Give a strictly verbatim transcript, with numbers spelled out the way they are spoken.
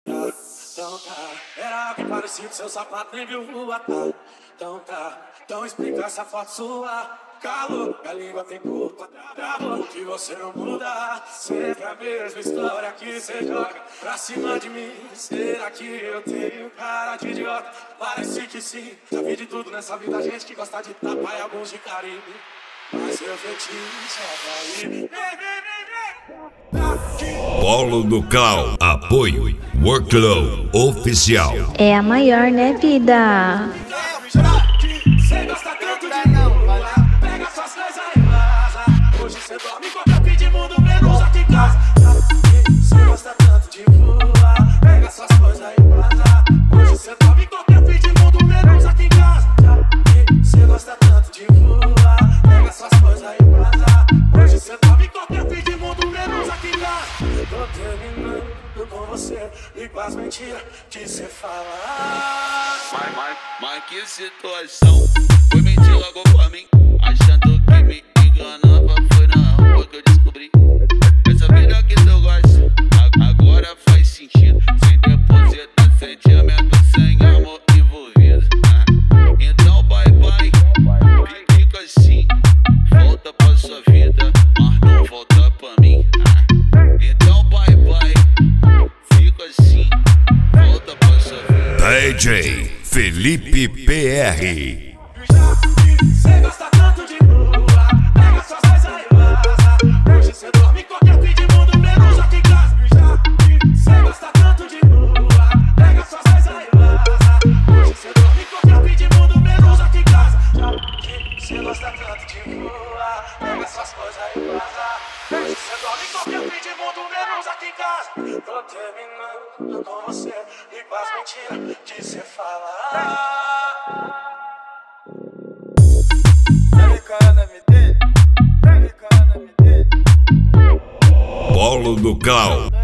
Então tá, era algo parecido, seu sapato nem viu rua, tá? Então tá, então explica essa foto sua. Calo, a língua tem culpa, bravo, que você não muda. Sempre a mesma história que você joga pra cima de mim. Será que eu tenho cara de idiota? Parece que sim, já vi de tudo nessa vida, gente que gosta de tapar e alguns de carinho. Mas seu fetiche é cair. Polo do Cal, apoio, Workload Oficial. É a maior, né, vida? Cê gosta tanto de rua, pega suas coisas e vaza. Hoje cê dorme com o fim de mundo, menos aqui em casa. Cê gosta tanto de rua, pega suas coisas e vaza. Hoje cê dorme com o fim de mundo, menos aqui em casa. Cê gosta tanto de rua, pega suas coisas e vaza. Hoje cê dorme com o fim de mundo, menos aqui em casa. Tô terminando com você e com as mentiras que cê fala. Mas, mas, mas que situação. Foi mentir logo pra mim, achando que me enganava. Foi na rua que eu descobri essa vida que tu gosta, agora faz sentido. Sem depósito, sentimento, sem amor envolvido. Então bye bye, fica assim. Volta pra sua vida, mas não volta pra mim. Então bye bye, fica assim. Volta pra sua vida. D J Felipe P R. Cê gosta tanto de rua, pega suas coisas e vaza. Hoje cê dorme com qualquer fim de mundo, menos aqui em casa. Cê gosta tanto de rua, pega suas coisas e vaza. Hoje cê dorme com qualquer fim de mundo, menos aqui em casa. Cê gosta tanto de rua, pega suas coisas e vaza. Hoje cê dorme com qualquer fim de mundo, menos aqui em casa. Tô terminando com você e com as mentiras que cê fala. Polo do Cal.